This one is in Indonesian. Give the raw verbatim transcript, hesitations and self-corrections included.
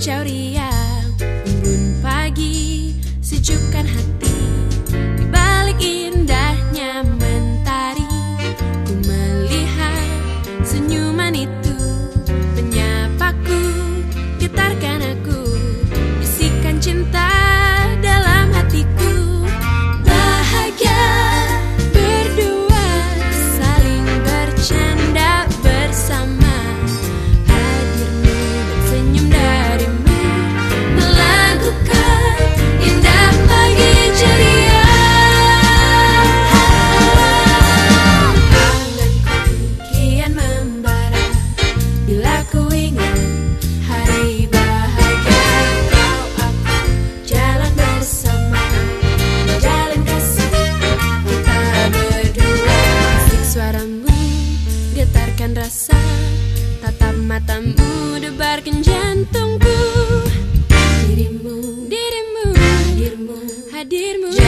kicau riang, embun pagi sejukkan hati. Di balik indahnya mentari, ku melihat senyuman itu menyapaku, getarkan aku, bisikan cinta dalam hatiku. Bahagia berdua, saling bercanda bersama. Hadirmu dan senyum darimu melakukan indah pagi ceria. Anganku kian membara bila ku ingat hari bahagia kau aku jalan bersama, menjalin kasih kita berdua. Asik suaramu getarkan rasa, tatap matamu debarkan jantungku. Dirimu, dirimu, hadirmu, hadirmu